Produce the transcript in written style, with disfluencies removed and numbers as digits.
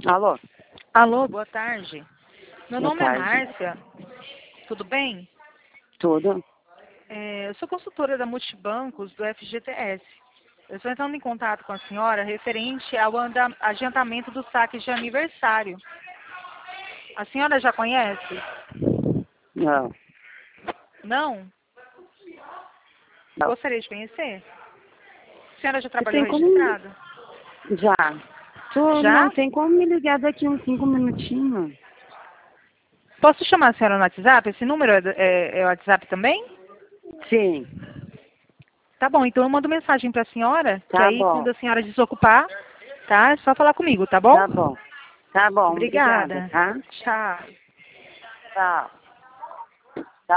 Alô? Alô, boa tarde. Meu Boa nome é tarde. Márcia. Tudo bem? Tudo? Eu sou consultora da Multibancos do FGTS. Eu estou entrando em contato com a senhora referente ao adiantamento dos saques de aniversário. A senhora já conhece? Não. Não? Não. Gostaria de conhecer? A senhora já Você trabalhou tem como... registrada? Já. Já? Não, tem como me ligar daqui uns 5 minutinhos? Posso chamar a senhora no WhatsApp? Esse número é o WhatsApp também? Sim. Tá bom, então eu mando mensagem para a senhora, que Tá aí bom. quando a senhora desocupar, tá? É só falar comigo, tá bom? Tá bom. Tá bom. Obrigada, Obrigada. tá? Tchau. Tchau.